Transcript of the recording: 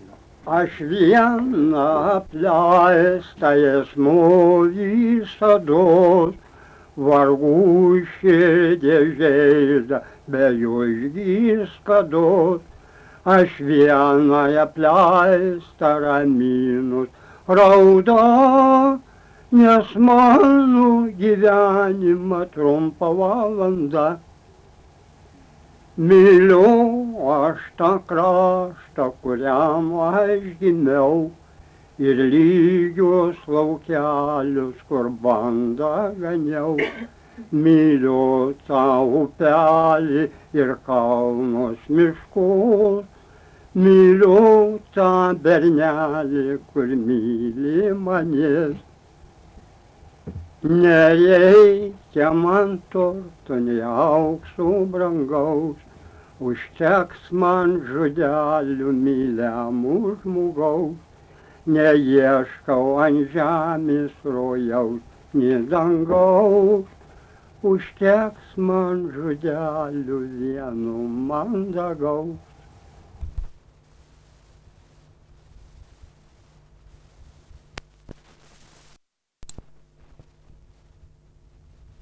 Aš vieną apleistais mūvį sodos, vargų širdį žeida, be jų išgys kados. Aš vieną apleistą raminus rauda, nes mano gyvenimą trumpa valanda. Myliu aš tą kraštą, kuriam aš gimiau, ir lygius laukelius, kur bandą ganiau. Myliu tą upelį ir kalnus miškus, myliu tą bernelį, kur myli manęs. Nereikia man turtų, nei aukso brangaus, užteks man žodelių myliamų žmogaus. Neieškau ant žemės rojaus, nei dangaus, užteks man žodelių vieno mandagaus.